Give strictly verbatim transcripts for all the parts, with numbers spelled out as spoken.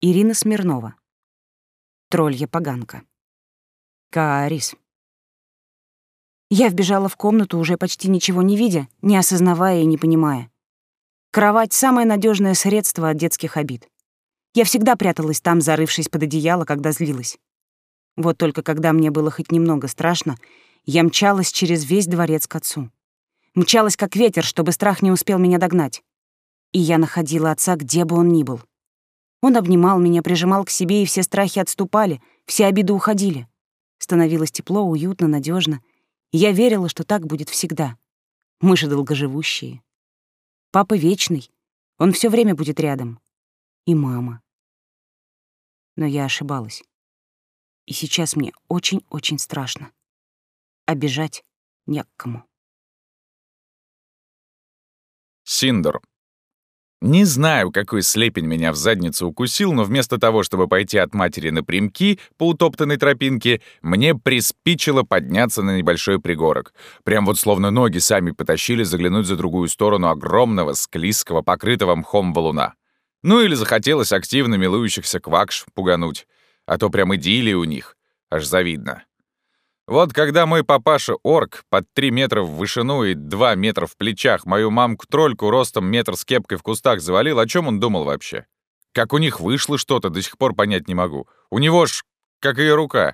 Ирина Смирнова. Троллья поганка. Каарис. Я вбежала в комнату, уже почти ничего не видя, не осознавая и не понимая. Кровать — самое надежное средство от детских обид. Я всегда пряталась там, зарывшись под одеяло, когда злилась. Вот только когда мне было хоть немного страшно, я мчалась через весь дворец к отцу. Мчалась как ветер, чтобы страх не успел меня догнать. И я находила отца, где бы он ни был. Он обнимал меня, прижимал к себе, и все страхи отступали, все обиды уходили. Становилось тепло, уютно, надежно. И я верила, что так будет всегда. Мы же долгоживущие. Папа вечный, он все время будет рядом. И мама. Но я ошибалась. И сейчас мне очень-очень страшно. А бежать не к кому. Синдер. Не знаю, какой слепень меня в задницу укусил, но вместо того, чтобы пойти от матери напрямки по утоптанной тропинке, мне приспичило подняться на небольшой пригорок. Прям вот словно ноги сами потащили заглянуть за другую сторону огромного, склизкого, покрытого мхом валуна. Ну или захотелось активно милующихся квакш пугануть, а то прям идиллия у них, аж завидно. Вот когда мой папаша-орк под три метра в вышину и два метра в плечах мою мамку-трольку ростом метр с кепкой в кустах завалил, о чем он думал вообще? Как у них вышло что-то, до сих пор понять не могу. У него ж как ее рука.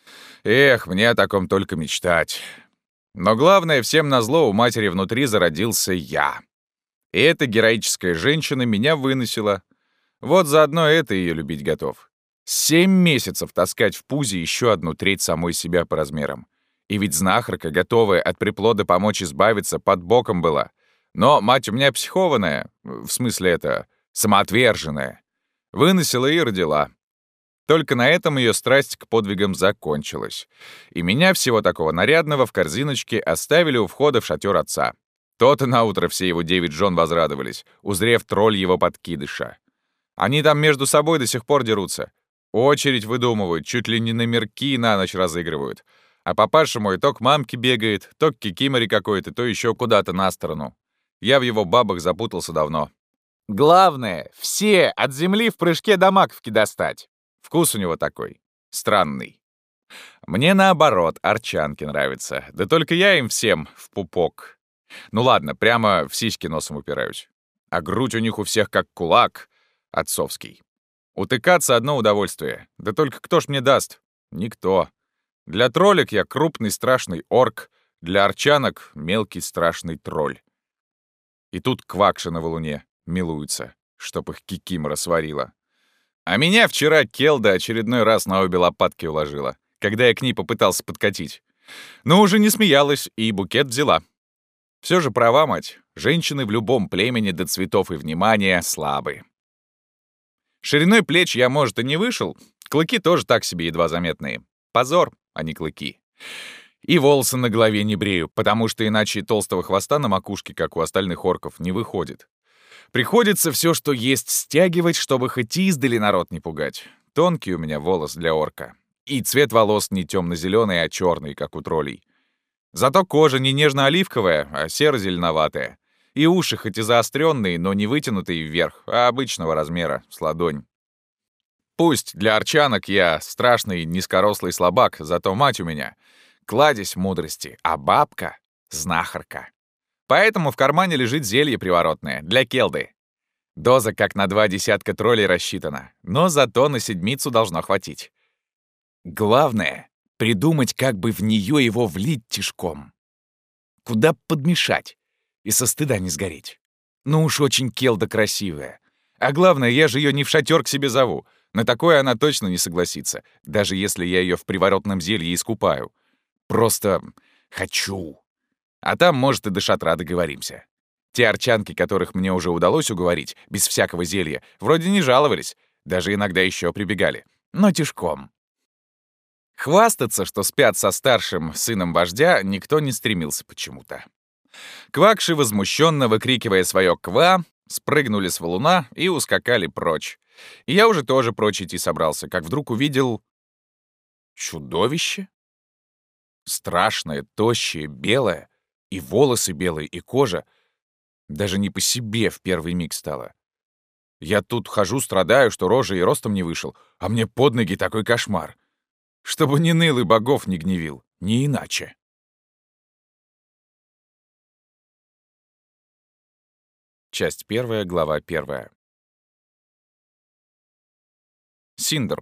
Эх, мне о таком только мечтать. Но главное, всем назло, у матери внутри зародился я. И эта героическая женщина меня выносила. Вот заодно это ее любить готов. Семь месяцев таскать в пузе еще одну треть самой себя по размерам. И ведь знахарка, готовая от приплода помочь избавиться, под боком была. Но мать у меня психованная, в смысле это, самоотверженная. Выносила и родила. Только на этом ее страсть к подвигам закончилась. И меня, всего такого нарядного, в корзиночке оставили у входа в шатер отца. То-то наутро все его девять жен возрадовались, узрев тролль его подкидыша. Они там между собой до сих пор дерутся. Очередь выдумывают, чуть ли не номерки на ночь разыгрывают. А папаша мой то к мамке бегает, то к кикиморе какой-то, то еще куда-то на сторону. Я в его бабах запутался давно. Главное, все от земли в прыжке до маковки достать. Вкус у него такой, странный. Мне наоборот, арчанки нравятся. Да только я им всем в пупок. Ну ладно, прямо в сиськи носом упираюсь. А грудь у них у всех как кулак, отцовский. Утыкаться — одно удовольствие. Да только кто ж мне даст? Никто. Для троллек я крупный страшный орк, для арчанок — мелкий страшный тролль. И тут квакша на валуне милуется, чтоб их кикимора сварила. А меня вчера Келда очередной раз на обе лопатки уложила, когда я к ней попытался подкатить. Но уже не смеялась и букет взяла. Все же права, мать. Женщины в любом племени до цветов и внимания слабы. Шириной плеч я, может, и не вышел. Клыки тоже так себе едва заметные. Позор, а не клыки. И волосы на голове не брею, потому что иначе толстого хвоста на макушке, как у остальных орков, не выходит. Приходится все, что есть, стягивать, чтобы хоть издали народ не пугать. Тонкий у меня волос для орка. И цвет волос не темно-зеленый, а черный, как у троллей. Зато кожа не нежно-оливковая, а серо-зеленоватая. И уши хоть и заостренные, но не вытянутые вверх, а обычного размера, с ладонь. Пусть для арчанок я страшный низкорослый слабак, зато мать у меня — кладезь мудрости, а бабка — знахарка. Поэтому в кармане лежит зелье приворотное для Келды. Доза как на два десятка троллей рассчитана, но зато на седмицу должно хватить. Главное — придумать, как бы в нее его влить тишком. Куда подмешать и со стыда не сгореть. Ну уж очень Келда красивая. А главное, я же ее не в шатер к себе зову. На такое она точно не согласится, даже если я ее в приворотном зелье искупаю. Просто хочу. А там, может, и до шатра договоримся. Те арчанки, которых мне уже удалось уговорить, без всякого зелья, вроде не жаловались, даже иногда еще прибегали, но тишком. Хвастаться, что спят со старшим сыном вождя, никто не стремился почему-то. Квакши, возмущенно выкрикивая свое «ква», спрыгнули с валуна и ускакали прочь. И я уже тоже прочь идти собрался, как вдруг увидел чудовище. Страшное, тощее, белое, и волосы белые, и кожа. Даже не по себе в первый миг стало. Я тут хожу, страдаю, что рожей и ростом не вышел, а мне под ноги такой кошмар. Чтобы ни ныл и богов не гневил, не иначе. Часть первая, глава первая. Синдр.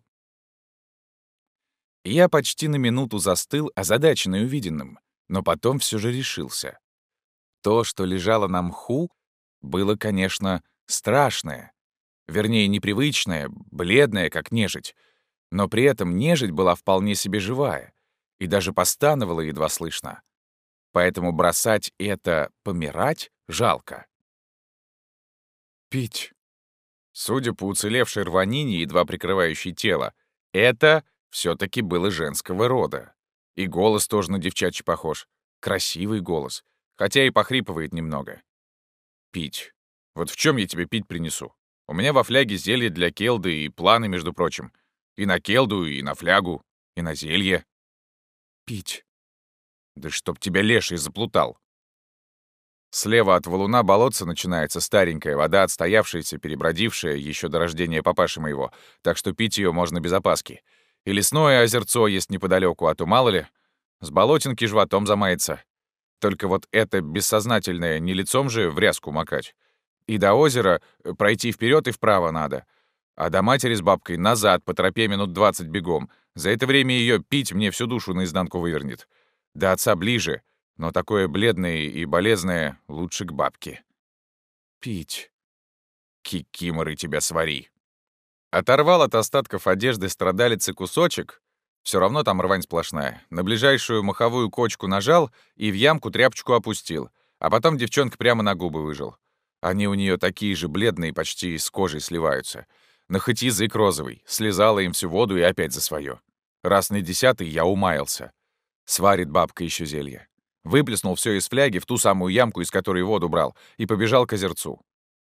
Я почти на минуту застыл, озадаченный увиденным, но потом все же решился. То, что лежало на мху, было, конечно, страшное. Вернее, непривычное, бледное, как нежить. Но при этом нежить была вполне себе живая и даже постановала едва слышно. Поэтому бросать это помирать жалко. Пить. Судя по уцелевшей рванине, едва прикрывающей тело, это все-таки было женского рода. И голос тоже на девчачий похож. Красивый голос, хотя и похрипывает немного. Пить. Вот в чем я тебе пить принесу? У меня во фляге зелье для келды и планы, между прочим. И на келду, и на флягу, и на зелье. Пить. Да чтоб тебя леший заплутал. Слева от валуна болотца начинается старенькая вода, отстоявшаяся, перебродившая еще до рождения папаши моего, так что пить ее можно без опаски. И лесное озерцо есть неподалеку, а то мало ли, с болотинки животом замается. Только вот это бессознательное не лицом же в ряску макать. И до озера пройти вперед и вправо надо. А до матери с бабкой назад по тропе минут двадцать бегом. За это время ее пить мне всю душу наизнанку вывернет. До отца ближе, но такое бледное и болезное лучше к бабке. Пить. Кикиморы тебя свари. Оторвал от остатков одежды страдалицы кусочек, все равно там рвань сплошная, на ближайшую маховую кочку нажал и в ямку тряпочку опустил, а потом девчонка прямо на губы выжил. Они у нее такие же бледные, почти с кожей сливаются. Но хоть язык розовый, слезала им всю воду и опять за свое. Раз на десятый я умаялся. Сварит бабка еще зелье. Выплеснул все из фляги в ту самую ямку, из которой воду брал, и побежал к озерцу.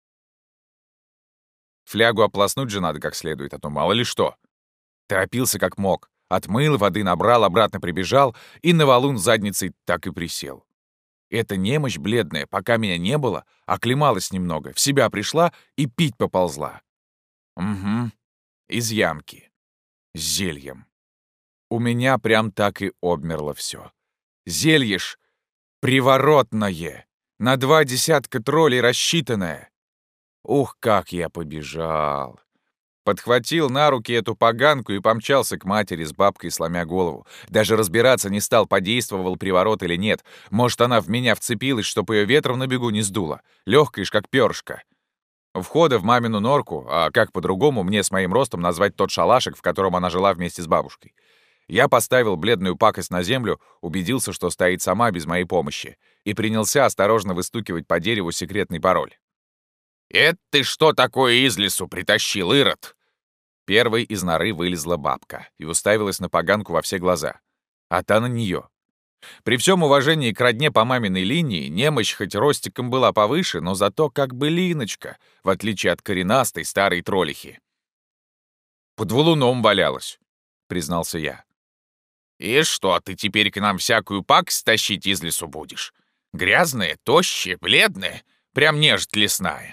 Флягу ополоснуть же надо как следует, а то мало ли что. Торопился как мог. Отмыл, воды набрал, обратно прибежал и на валун задницей так и присел. Эта немощь бледная, пока меня не было, оклемалась немного, в себя пришла и пить поползла. Угу, из ямки. С зельем. У меня прям так и обмерло все. Зелье ж приворотное, на два десятка троллей рассчитанное. Ух, как я побежал. Подхватил на руки эту поганку и помчался к матери с бабкой, сломя голову. Даже разбираться не стал, подействовал приворот или нет. Может, она в меня вцепилась, чтоб ее ветром на бегу не сдуло. Лёгкая ж, как пёрышко. У входа в мамину норку, а как по-другому мне с моим ростом назвать тот шалашик, в котором она жила вместе с бабушкой. Я поставил бледную пакость на землю, убедился, что стоит сама без моей помощи, и принялся осторожно выстукивать по дереву секретный пароль. «Это ты что такое из лесу притащил, Ирод?» Первой из норы вылезла бабка и уставилась на поганку во все глаза. А та на нее. При всем уважении к родне по маминой линии, немощь хоть ростиком была повыше, но зато как бы линочка, в отличие от коренастой старой троллихи. «Под валуном валялась», — признался я. «И что, ты теперь к нам всякую пакость тащить из лесу будешь? Грязная, тощая, бледная, прям нежить лесная».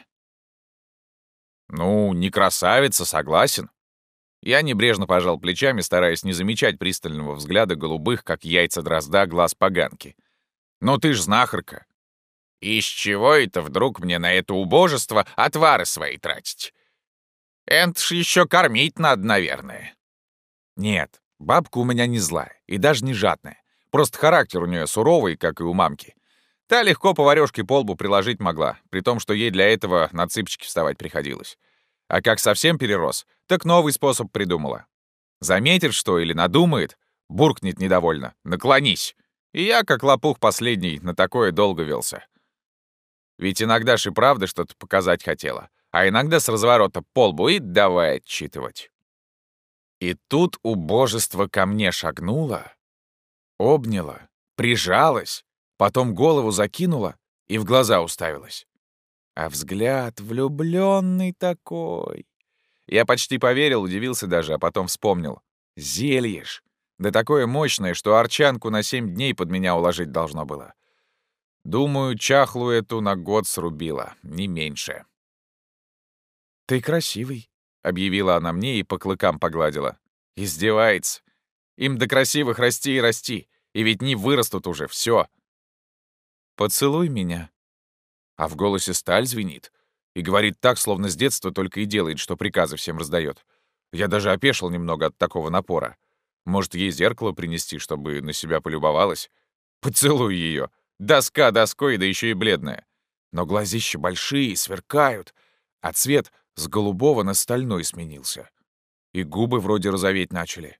«Ну, не красавица, согласен». Я небрежно пожал плечами, стараясь не замечать пристального взгляда голубых, как яйца дрозда, глаз поганки. «Но ты ж знахарка». «Из чего это вдруг мне на это убожество отвары свои тратить? Это ж еще кормить надо, наверное». «Нет, бабка у меня не злая и даже не жадная. Просто характер у нее суровый, как и у мамки. Та легко поварёшке по лбу приложить могла, при том, что ей для этого на цыпочки вставать приходилось. А как совсем перерос, так новый способ придумала. Заметит что или надумает, буркнет недовольно: «Наклонись!» И я, как лопух последний, на такое долго велся. Ведь иногда ж и правда что-то показать хотела, а иногда с разворота по лбу и давай отчитывать. И тут убожество ко мне шагнуло, обняла, прижалась, потом голову закинула и в глаза уставилась. А взгляд влюблённый такой. Я почти поверил, удивился даже, а потом вспомнил. Зелье ж. Да такое мощное, что арчанку на семь дней под меня уложить должно было. Думаю, чахлую эту на год срубила, не меньше. «Ты красивый», — объявила она мне и по клыкам погладила. «Издевается. Им до красивых расти и расти, и ведь не вырастут уже, все. Поцелуй меня». А в голосе сталь звенит. И говорит так, словно с детства только и делает, что приказы всем раздает. Я даже опешил немного от такого напора. Может, ей зеркало принести, чтобы на себя полюбовалась? Поцелуй ее. Доска доской, да еще и бледная. Но глазища большие, сверкают, а цвет с голубого на стальной сменился. И губы вроде розоветь начали.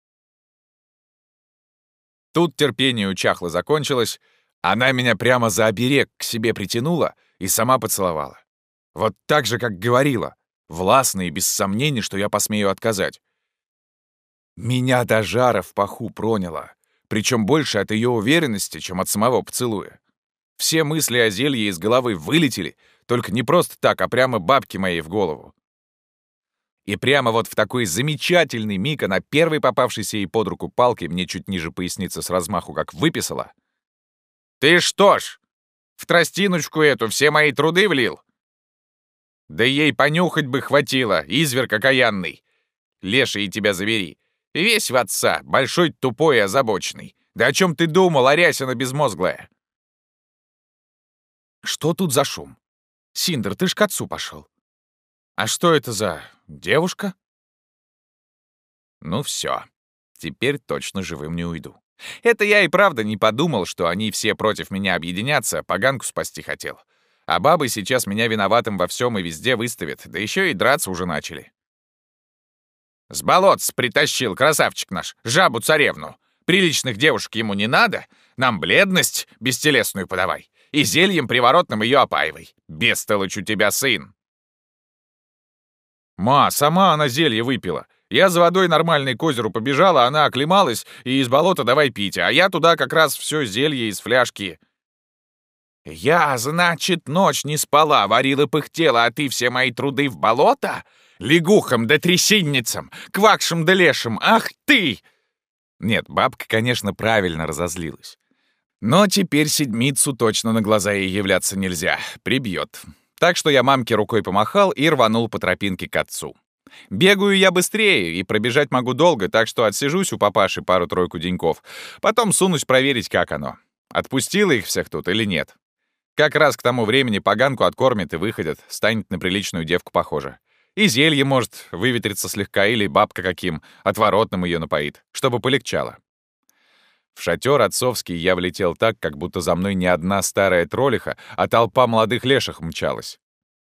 Тут терпение у чахлы закончилось. Она меня прямо за оберег к себе притянула и сама поцеловала. Вот так же, как говорила, властно и без сомнений, что я посмею отказать. Меня до жара в паху проняло, причем больше от ее уверенности, чем от самого поцелуя. Все мысли о зелье из головы вылетели, только не просто так, а прямо бабке моей в голову. И прямо вот в такой замечательный миг она первой попавшейся ей под руку палкой мне чуть ниже поясницы с размаху как выписала. «Ты что ж, в тростиночку эту все мои труды влил? Да ей понюхать бы хватило, изверг окаянный. Леший тебя завери. Весь в отца, большой, тупой и озабоченный. Да о чем ты думал, Арясина безмозглая?» Что тут за шум? Синдер, ты ж к отцу пошел. А что это за девушка? Ну все, теперь точно живым не уйду. Это я и правда не подумал, что они все против меня объединятся, поганку спасти хотел. А бабы сейчас меня виноватым во всем и везде выставят, да еще и драться уже начали. С болотц притащил красавчик наш, жабу-царевну. Приличных девушек ему не надо, нам бледность бестелесную подавай. И зельем приворотным ее опаивай. Бестолочь у тебя сын. Ма, сама она зелье выпила. Я за водой нормальной к озеру побежала, она оклемалась и из болота давай пить, а я туда как раз все зелье из фляжки. Я, значит, ночь не спала, варила, пыхтела, а ты все мои труды в болото? Лягухам да трясинницам, квакшам да лешим, ах ты! Нет, бабка, конечно, правильно разозлилась. Но теперь седмицу точно на глаза ей являться нельзя, прибьет. Так что я мамке рукой помахал и рванул по тропинке к отцу. Бегаю я быстрее и пробежать могу долго, так что отсижусь у папаши пару-тройку деньков. Потом сунусь проверить, как оно. Отпустила их всех тут или нет. Как раз к тому времени поганку откормят и выходят, станет на приличную девку похожа. И зелье, может, выветриться слегка, или бабка каким, отворотным ее напоит, чтобы полегчало. В шатер отцовский я влетел так, как будто за мной не одна старая троллиха, а толпа молодых леших мчалась.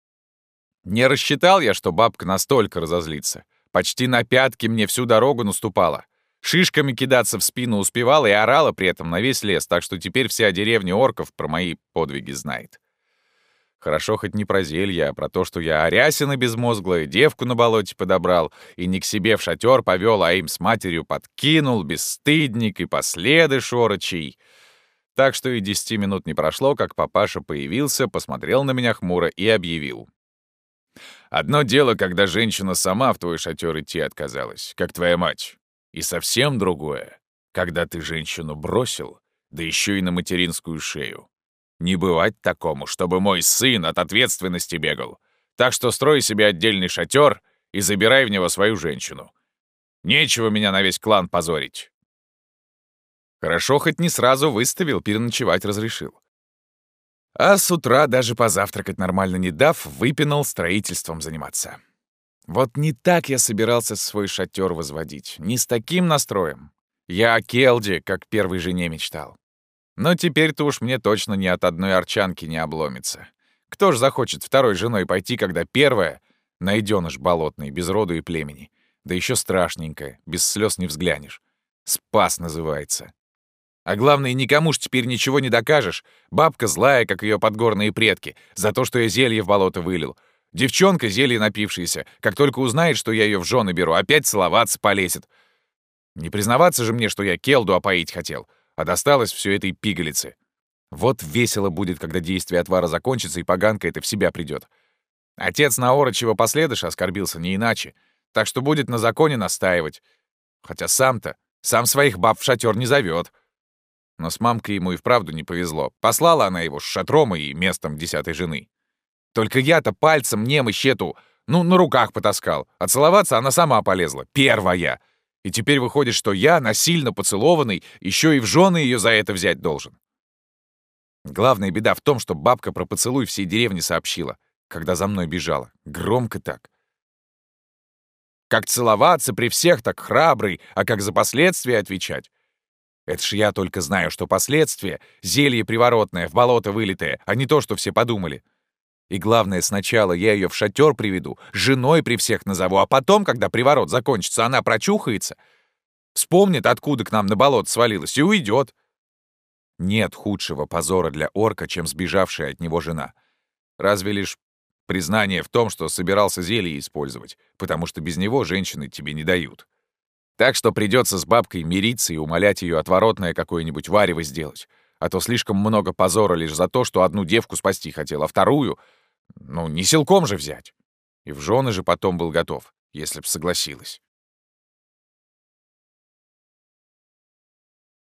Не рассчитал я, что бабка настолько разозлится. Почти на пятки мне всю дорогу наступала. Шишками кидаться в спину успевала и орала при этом на весь лес, так что теперь вся деревня орков про мои подвиги знает. Хорошо хоть не про зелье, а про то, что я Арясина безмозглая, девку на болоте подобрал и не к себе в шатер повел, а им с матерью подкинул, бесстыдник и последы шорочий. Так что и десяти минут не прошло, как папаша появился, посмотрел на меня хмуро и объявил. «Одно дело, когда женщина сама в твой шатер идти отказалась, как твоя мать. И совсем другое, когда ты женщину бросил, да еще и на материнскую шею. Не бывать такому, чтобы мой сын от ответственности бегал. Так что строй себе отдельный шатер и забирай в него свою женщину. Нечего меня на весь клан позорить». Хорошо, хоть не сразу выставил, переночевать разрешил. А с утра, даже позавтракать нормально не дав, выпинал строительством заниматься. Вот не так я собирался свой шатер возводить, не с таким настроем. Я о Келде, как первой жене, мечтал. Но теперь-то уж мне точно ни от одной арчанки не обломится. Кто ж захочет второй женой пойти, когда первая — найденыш болотный, без роду и племени, да еще страшненькая, без слез не взглянешь. Спас называется. А главное, никому ж теперь ничего не докажешь. Бабка злая, как ее подгорные предки, за то, что я зелье в болото вылил. Девчонка, зелье напившаяся, как только узнает, что я ее в жены беру, опять целоваться полезет. Не признаваться же мне, что я Келду опоить хотел, а досталось все этой пигалице. Вот весело будет, когда действие отвара закончится, и поганка это в себя придет. Отец на Орочева последыша оскорбился не иначе, так что будет на законе настаивать. Хотя сам-то, сам своих баб в шатер не зовет. Но с мамкой ему и вправду не повезло. Послала она его с шатром и местом десятой жены. Только я-то пальцем немощь эту Ну, на руках потаскал. А целоваться она сама полезла. Первая. И теперь выходит, что я, насильно поцелованный, еще и в жены ее за это взять должен. Главная беда в том, что бабка про поцелуй всей деревне сообщила, когда за мной бежала. Громко так. Как целоваться при всех, так храбрый, а как за последствия отвечать? Это ж я только знаю, что последствия — зелье приворотное, в болото вылитое, а не то, что все подумали. И главное, сначала я ее в шатер приведу, женой при всех назову, а потом, когда приворот закончится, она прочухается, вспомнит, откуда к нам на болото свалилась, и уйдет. Нет худшего позора для орка, чем сбежавшая от него жена. Разве лишь признание в том, что собирался зелье использовать, потому что без него женщины тебе не дают. Так что придется с бабкой мириться и умолять ее отворотное какое-нибудь варево сделать. А то слишком много позора лишь за то, что одну девку спасти хотел, а вторую, ну, не силком же взять. И в жены же потом был готов, если б согласилась.